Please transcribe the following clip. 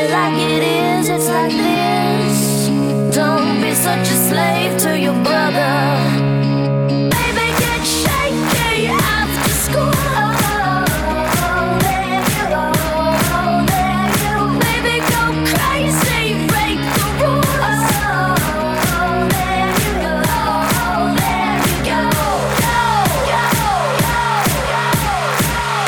it like it is, it's like this. Don't be such a slave to your brother.